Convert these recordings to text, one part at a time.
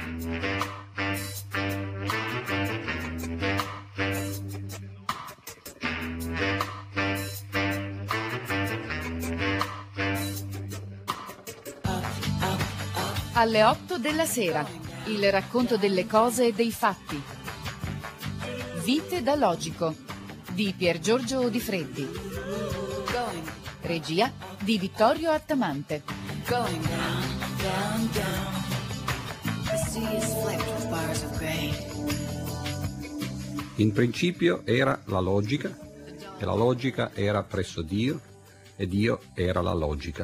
Alle 8 della sera, il racconto delle cose e dei fatti. Vite da logico, di Piergiorgio Di Freddi. Regia di Vittorio Attamante. In principio era la logica, e la logica era presso Dio, e Dio era la logica.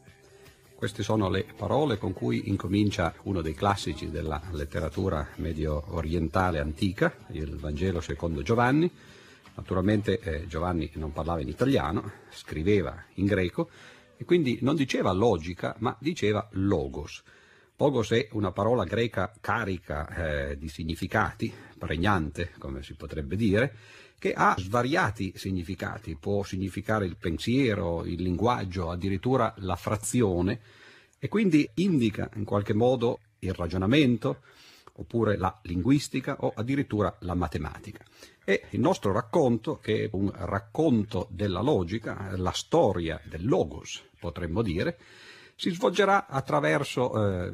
Queste sono le parole con cui incomincia uno dei classici della letteratura medio orientale antica, il Vangelo secondo Giovanni. Naturalmente Giovanni non parlava in italiano, scriveva in greco e quindi non diceva logica, ma diceva logos. Logos è una parola greca carica di significati, pregnante, come si potrebbe dire, che ha svariati significati. Può significare il pensiero, il linguaggio, addirittura la frazione, e quindi indica in qualche modo il ragionamento, oppure la linguistica o addirittura la matematica. E il nostro racconto, che è un racconto della logica, la storia del logos, potremmo dire, si svolgerà attraverso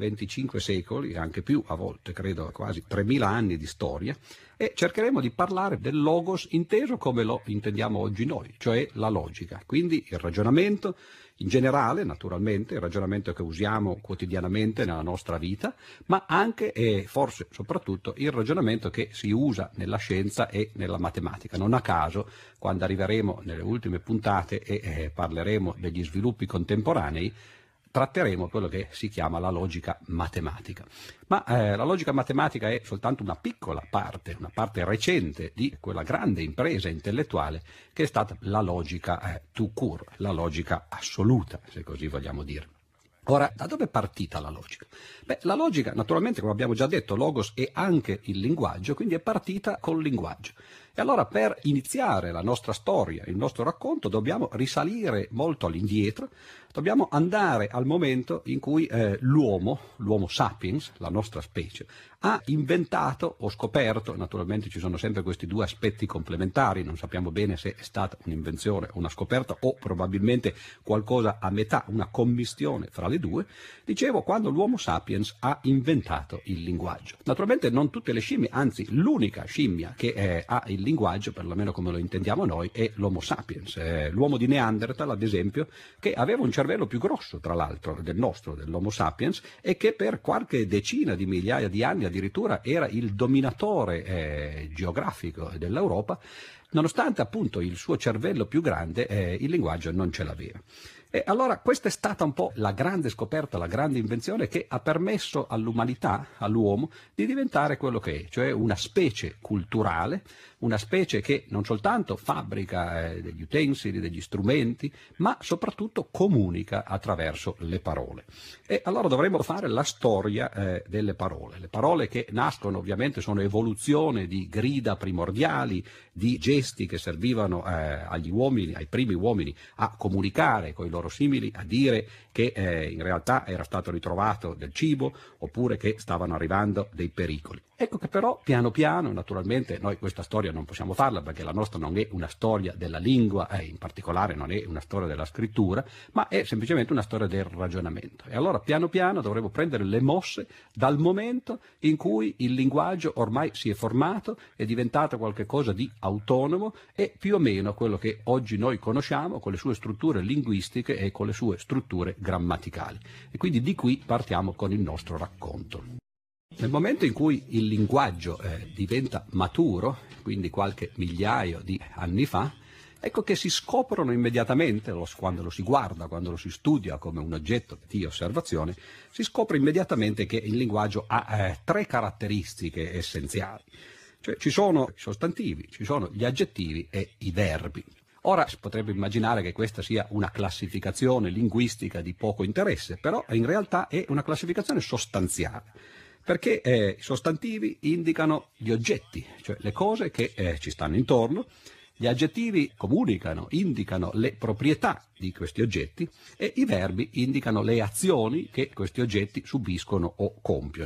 25 secoli, anche più, a volte credo quasi 3000 anni di storia, e cercheremo di parlare del logos inteso come lo intendiamo oggi noi, cioè la logica, quindi il ragionamento in generale, naturalmente, il ragionamento che usiamo quotidianamente nella nostra vita, ma anche e forse soprattutto il ragionamento che si usa nella scienza e nella matematica. Non a caso, quando arriveremo nelle ultime puntate e parleremo degli sviluppi contemporanei, tratteremo quello che si chiama la logica matematica. Ma la logica matematica è soltanto una piccola parte, una parte recente di quella grande impresa intellettuale che è stata la logica tout court, la logica assoluta, se così vogliamo dire. Ora, da dove è partita la logica? Beh, la logica, naturalmente, come abbiamo già detto, logos è anche il linguaggio, quindi è partita col linguaggio. E allora per iniziare la nostra storia, il nostro racconto, dobbiamo risalire molto all'indietro, dobbiamo andare al momento in cui l'uomo sapiens, la nostra specie, ha inventato o scoperto, naturalmente ci sono sempre questi due aspetti complementari, non sappiamo bene se è stata un'invenzione o una scoperta o probabilmente qualcosa a metà, una commistione fra le due, dicevo, quando l'uomo sapiens ha inventato il linguaggio. Naturalmente non tutte le scimmie, anzi l'unica scimmia che ha il linguaggio, perlomeno come lo intendiamo noi, è l'Homo sapiens, l'uomo di Neanderthal ad esempio, che aveva un cervello più grosso tra l'altro del nostro, dell'Homo sapiens, e che per qualche decina di migliaia di anni addirittura era il dominatore geografico dell'Europa, nonostante appunto il suo cervello più grande il linguaggio non ce l'aveva. E allora questa è stata un po' la grande scoperta, la grande invenzione che ha permesso all'umanità, all'uomo, di diventare quello che è, cioè una specie culturale, una specie che non soltanto fabbrica degli utensili, degli strumenti, ma soprattutto comunica attraverso le parole. E allora dovremmo fare la storia delle parole. Le parole che nascono ovviamente sono evoluzione di grida primordiali, di gesti che servivano agli uomini, ai primi uomini, a comunicare con i loro simili, a dire che in realtà era stato ritrovato del cibo oppure che stavano arrivando dei pericoli. Ecco che però piano piano, naturalmente noi questa storia non possiamo farla perché la nostra non è una storia della lingua, in particolare non è una storia della scrittura, ma è semplicemente una storia del ragionamento. E allora piano piano dovremo prendere le mosse dal momento in cui il linguaggio ormai si è formato, è diventato qualcosa di autonomo e più o meno quello che oggi noi conosciamo con le sue strutture linguistiche e con le sue strutture grammaticali. E quindi di qui partiamo con il nostro racconto. Nel momento in cui il linguaggio diventa maturo, quindi qualche migliaio di anni fa, ecco che si scoprono immediatamente, quando lo si guarda, quando lo si studia come un oggetto di osservazione, si scopre immediatamente che il linguaggio ha tre caratteristiche essenziali. Cioè ci sono i sostantivi, ci sono gli aggettivi e i verbi. Ora si potrebbe immaginare che questa sia una classificazione linguistica di poco interesse, però in realtà è una classificazione sostanziale. Perché i sostantivi indicano gli oggetti, cioè le cose che ci stanno intorno, gli aggettivi comunicano, indicano le proprietà di questi oggetti e i verbi indicano le azioni che questi oggetti subiscono o compiono.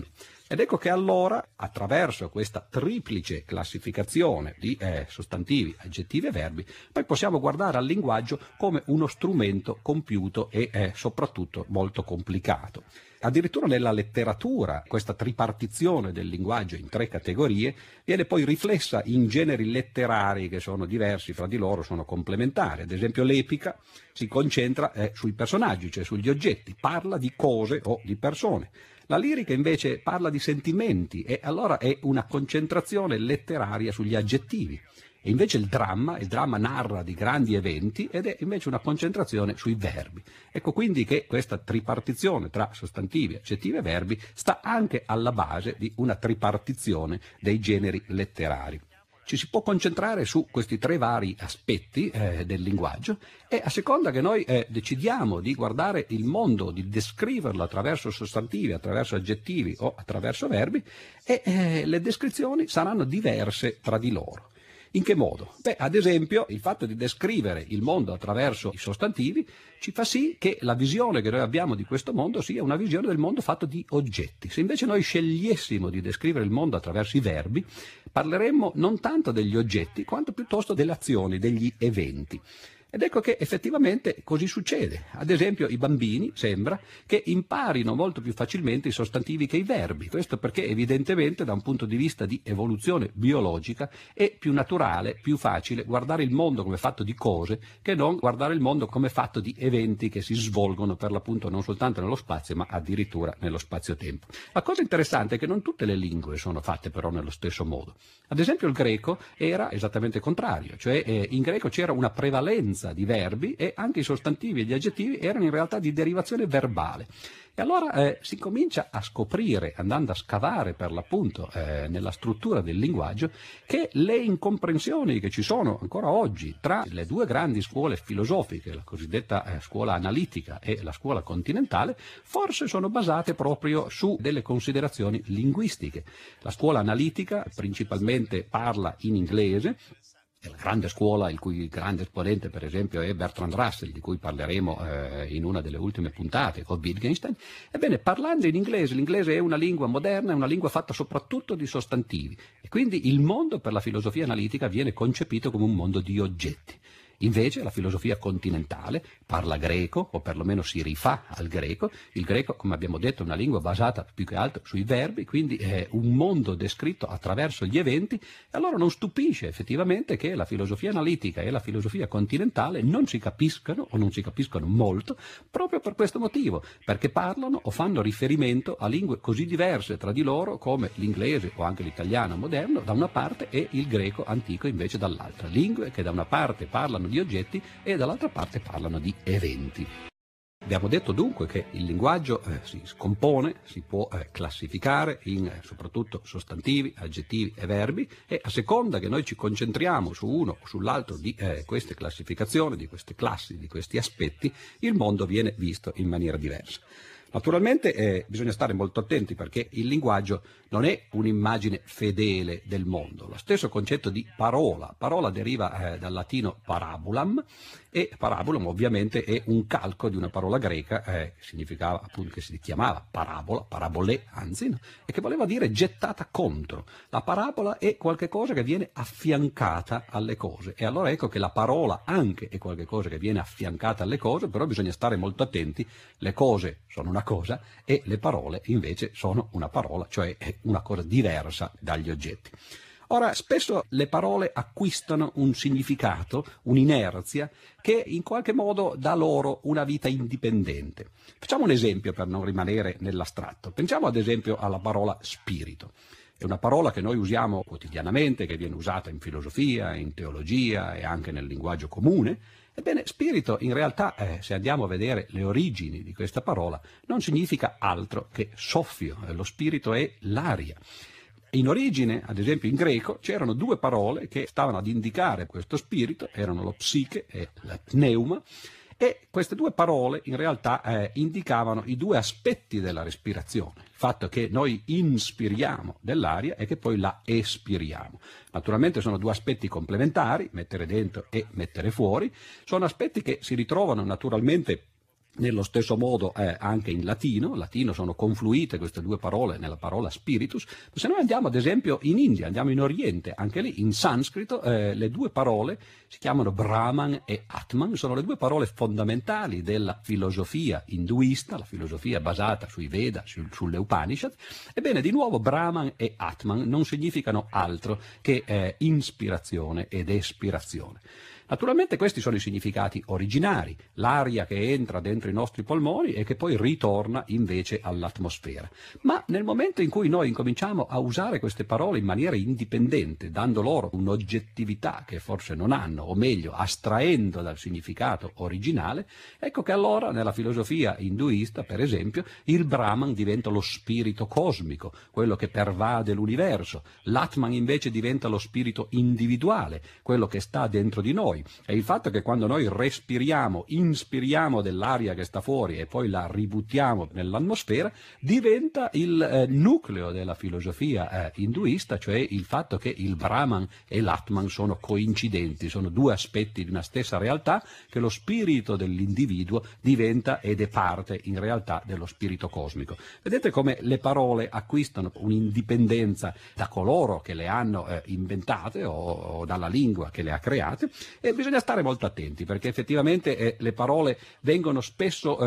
Ed ecco che allora, attraverso questa triplice classificazione di sostantivi, aggettivi e verbi, poi possiamo guardare al linguaggio come uno strumento compiuto e soprattutto molto complicato. Addirittura nella letteratura questa tripartizione del linguaggio in 3 categorie viene poi riflessa in generi letterari che sono diversi fra di loro, sono complementari. Ad esempio l'epica si concentra sui personaggi, cioè sugli oggetti, parla di cose o di persone. La lirica invece parla di sentimenti e allora è una concentrazione letteraria sugli aggettivi. E invece il dramma narra di grandi eventi ed è invece una concentrazione sui verbi. Ecco quindi che questa tripartizione tra sostantivi, aggettivi e verbi sta anche alla base di una tripartizione dei generi letterari. Ci si può concentrare su questi 3 vari aspetti del linguaggio e a seconda che noi decidiamo di guardare il mondo, di descriverlo attraverso sostantivi, attraverso aggettivi o attraverso verbi, le descrizioni saranno diverse tra di loro. In che modo? Ad esempio, il fatto di descrivere il mondo attraverso i sostantivi ci fa sì che la visione che noi abbiamo di questo mondo sia una visione del mondo fatto di oggetti. Se invece noi scegliessimo di descrivere il mondo attraverso i verbi, parleremmo non tanto degli oggetti, quanto piuttosto delle azioni, degli eventi. Ed ecco che effettivamente così succede. Ad esempio i bambini sembra che imparino molto più facilmente i sostantivi che i verbi. Questo perché evidentemente da un punto di vista di evoluzione biologica è più naturale, più facile guardare il mondo come fatto di cose che non guardare il mondo come fatto di eventi che si svolgono per l'appunto non soltanto nello spazio ma addirittura nello spazio-tempo. La cosa interessante è che non tutte le lingue sono fatte però nello stesso modo. Ad esempio il greco era esattamente contrario, cioè in greco c'era una prevalenza di verbi e anche i sostantivi e gli aggettivi erano in realtà di derivazione verbale. E allora si comincia a scoprire, andando a scavare per l'appunto nella struttura del linguaggio, che le incomprensioni che ci sono ancora oggi tra le 2 grandi scuole filosofiche, la cosiddetta scuola analitica e la scuola continentale, forse sono basate proprio su delle considerazioni linguistiche. La scuola analitica principalmente parla in inglese. La grande scuola, il cui grande esponente per esempio è Bertrand Russell, di cui parleremo in una delle ultime puntate, o Wittgenstein. Ebbene, parlando in inglese, l'inglese è una lingua moderna, è una lingua fatta soprattutto di sostantivi e quindi il mondo per la filosofia analitica viene concepito come un mondo di oggetti. Invece la filosofia continentale parla greco, o perlomeno si rifà al greco. Il greco, come abbiamo detto, è una lingua basata più che altro sui verbi, quindi è un mondo descritto attraverso gli eventi, e allora non stupisce effettivamente che la filosofia analitica e la filosofia continentale non si capiscano, o non si capiscono molto, proprio per questo motivo, perché parlano o fanno riferimento a lingue così diverse tra di loro come l'inglese o anche l'italiano moderno da una parte e il greco antico invece dall'altra. Lingue che da una parte parlano di oggetti e dall'altra parte parlano di eventi. Abbiamo detto dunque che il linguaggio si scompone, si può classificare in soprattutto sostantivi, aggettivi e verbi e a seconda che noi ci concentriamo su uno o sull'altro di queste classificazioni, di queste classi, di questi aspetti, il mondo viene visto in maniera diversa. Naturalmente bisogna stare molto attenti perché il linguaggio non è un'immagine fedele del mondo. Lo stesso concetto di parola deriva dal latino parabolam e parabolam ovviamente è un calco di una parola greca che significava appunto, che si chiamava parabola, parabolè anzi, no? E che voleva dire gettata contro. La parabola è qualcosa che viene affiancata alle cose e allora ecco che la parola anche è qualcosa che viene affiancata alle cose, però bisogna stare molto attenti, le cose sono una cosa e le parole invece sono una parola, cioè è una cosa diversa dagli oggetti. Ora, spesso le parole acquistano un significato, un'inerzia, che in qualche modo dà loro una vita indipendente. Facciamo un esempio per non rimanere nell'astratto. Pensiamo ad esempio alla parola spirito. È una parola che noi usiamo quotidianamente, che viene usata in filosofia, in teologia e anche nel linguaggio comune. Ebbene, spirito in realtà, se andiamo a vedere le origini di questa parola, non significa altro che soffio. Lo spirito è l'aria. In origine, ad esempio in greco, c'erano 2 parole che stavano ad indicare questo spirito, erano lo psiche e la pneuma, e queste 2 parole in realtà indicavano i 2 aspetti della respirazione, il fatto che noi inspiriamo dell'aria e che poi la espiriamo. Naturalmente sono 2 aspetti complementari, mettere dentro e mettere fuori, sono aspetti che si ritrovano naturalmente Nello stesso modo anche in latino sono confluite queste due parole nella parola spiritus. Se noi andiamo ad esempio in India, andiamo in Oriente, anche lì in sanscrito le due parole si chiamano Brahman e Atman, sono le due parole fondamentali della filosofia induista, la filosofia basata sui Veda, sulle Upanishad. Ebbene, di nuovo Brahman e Atman non significano altro che ispirazione ed espirazione. Naturalmente questi sono i significati originari, l'aria che entra dentro i nostri polmoni e che poi ritorna invece all'atmosfera. Ma nel momento in cui noi incominciamo a usare queste parole in maniera indipendente, dando loro un'oggettività che forse non hanno, o meglio, astraendo dal significato originale, ecco che allora nella filosofia induista, per esempio, il Brahman diventa lo spirito cosmico, quello che pervade l'universo, l'Atman invece diventa lo spirito individuale, quello che sta dentro di noi. E il fatto che quando noi respiriamo, inspiriamo dell'aria che sta fuori e poi la ributtiamo nell'atmosfera, diventa il nucleo della filosofia induista, cioè il fatto che il Brahman e l'Atman sono coincidenti, sono due aspetti di una stessa realtà, che lo spirito dell'individuo diventa ed è parte in realtà dello spirito cosmico. Vedete come le parole acquistano un'indipendenza da coloro che le hanno inventate o dalla lingua che le ha create. E bisogna stare molto attenti, perché effettivamente le parole vengono spesso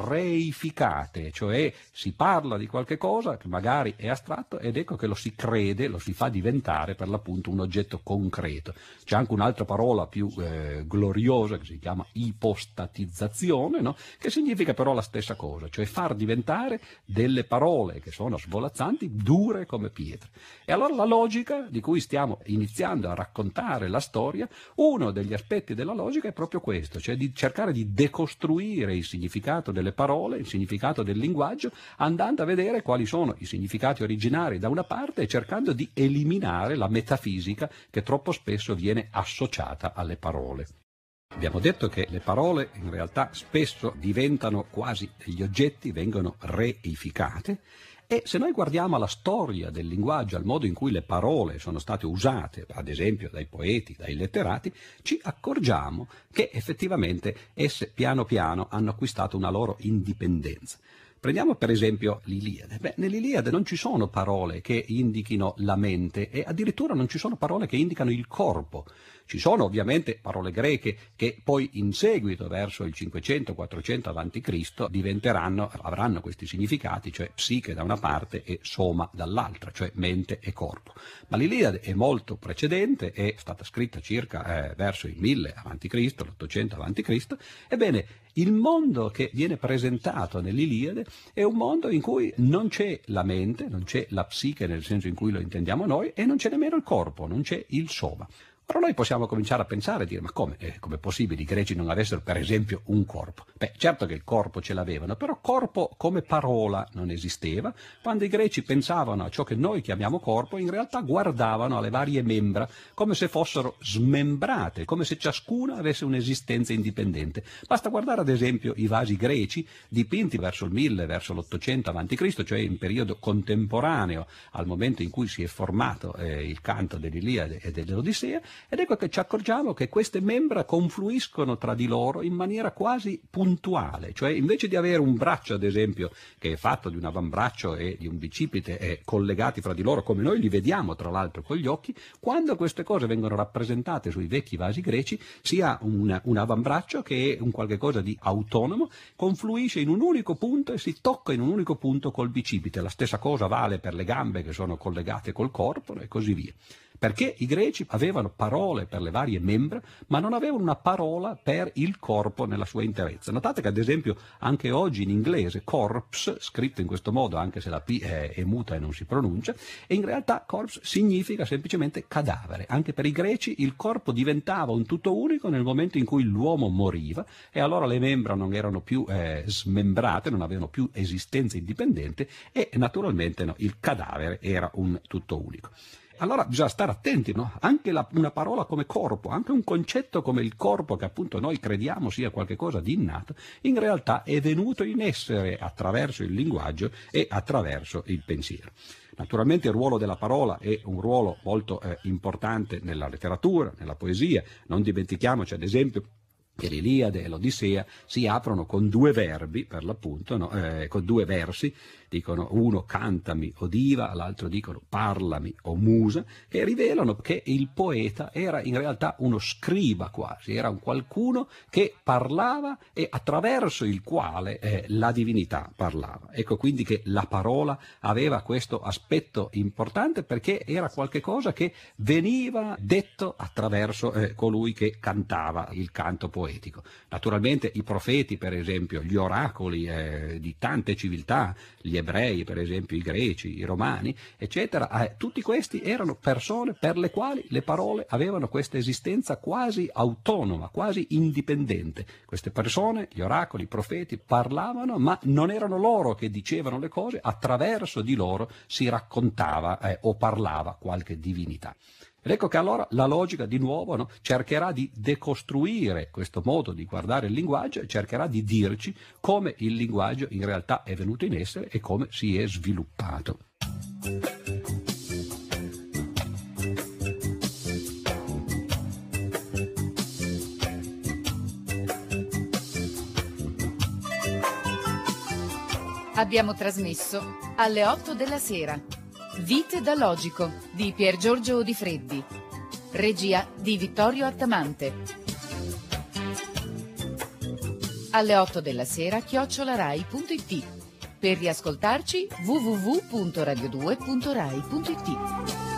reificate, cioè si parla di qualche cosa che magari è astratto ed ecco che lo si crede, lo si fa diventare per l'appunto un oggetto concreto. C'è anche un'altra parola più gloriosa che si chiama ipostatizzazione, no? Che significa però la stessa cosa, cioè far diventare delle parole che sono svolazzanti dure come pietre. E allora la logica di cui stiamo iniziando a raccontare la storia, uno degli aspetti della logica è proprio questo, cioè di cercare di decostruire il significato delle parole, il significato del linguaggio, andando a vedere quali sono i significati originari da una parte e cercando di eliminare la metafisica che troppo spesso viene associata alle parole. Abbiamo detto che le parole in realtà spesso diventano quasi degli oggetti, vengono reificate. E se noi guardiamo alla storia del linguaggio, al modo in cui le parole sono state usate, ad esempio dai poeti, dai letterati, ci accorgiamo che effettivamente esse piano piano hanno acquistato una loro indipendenza. Prendiamo per esempio l'Iliade. Nell'Iliade non ci sono parole che indichino la mente e addirittura non ci sono parole che indicano il corpo. Ci sono ovviamente parole greche che poi in seguito, verso il 500-400 a.C., avranno questi significati, cioè psiche da una parte e soma dall'altra, cioè mente e corpo. Ma l'Iliade è molto precedente, è stata scritta circa verso il 1000 a.C., l'800 a.C. Ebbene, il mondo che viene presentato nell'Iliade è un mondo in cui non c'è la mente, non c'è la psiche nel senso in cui lo intendiamo noi e non c'è nemmeno il corpo, non c'è il soma. Però noi possiamo cominciare a pensare e dire, ma come? Com'è possibile i greci non avessero per esempio un corpo? Certo che il corpo ce l'avevano, però corpo come parola non esisteva. Quando i greci pensavano a ciò che noi chiamiamo corpo, in realtà guardavano alle varie membra come se fossero smembrate, come se ciascuna avesse un'esistenza indipendente. Basta guardare ad esempio i vasi greci dipinti verso il 1000, verso l'800 a.C., cioè in periodo contemporaneo al momento in cui si è formato il canto dell'Iliade e dell'Odissea. Ed ecco che ci accorgiamo che queste membra confluiscono tra di loro in maniera quasi puntuale, cioè invece di avere un braccio ad esempio che è fatto di un avambraccio e di un bicipite collegati fra di loro come noi li vediamo tra l'altro con gli occhi, quando queste cose vengono rappresentate sui vecchi vasi greci si ha un avambraccio che è un qualche cosa di autonomo, confluisce in un unico punto e si tocca in un unico punto col bicipite. La stessa cosa vale per le gambe che sono collegate col corpo e così via. Perché i greci avevano parole per le varie membra, ma non avevano una parola per il corpo nella sua interezza. Notate che ad esempio anche oggi in inglese corpse, scritto in questo modo anche se la P è muta e non si pronuncia, e in realtà corpse significa semplicemente cadavere. Anche per i greci il corpo diventava un tutto unico nel momento in cui l'uomo moriva e allora le membra non erano più smembrate, non avevano più esistenza indipendente e naturalmente il cadavere era un tutto unico. Allora bisogna stare attenti, no? Anche una parola come corpo, anche un concetto come il corpo, che appunto noi crediamo sia qualcosa di innato, in realtà è venuto in essere attraverso il linguaggio e attraverso il pensiero. Naturalmente il ruolo della parola è un ruolo molto importante nella letteratura, nella poesia. Non dimentichiamoci ad esempio che l'Iliade e l'Odissea si aprono con due verbi, per l'appunto, no? Con due versi, dicono uno cantami o diva, l'altro dicono parlami o musa, che rivelano che il poeta era in realtà uno scriba quasi, era un qualcuno che parlava e attraverso il quale la divinità parlava. Ecco quindi che la parola aveva questo aspetto importante, perché era qualche cosa che veniva detto attraverso colui che cantava il canto poetico. Naturalmente i profeti, per esempio, gli oracoli di tante civiltà, gli ebrei, per esempio, i greci, i romani, eccetera, tutti questi erano persone per le quali le parole avevano questa esistenza quasi autonoma, quasi indipendente. Queste persone, gli oracoli, i profeti, parlavano, ma non erano loro che dicevano le cose, attraverso di loro si raccontava o parlava qualche divinità. Ed ecco che allora la logica di nuovo, no, cercherà di decostruire questo modo di guardare il linguaggio e cercherà di dirci come il linguaggio in realtà è venuto in essere e come si è sviluppato. Abbiamo trasmesso Alle 8 della sera. Vite da logico di Pier Giorgio Di Freddi. Regia di Vittorio Attamante. Alle 8 della sera @rai.it. Per riascoltarci www.radio2.rai.it.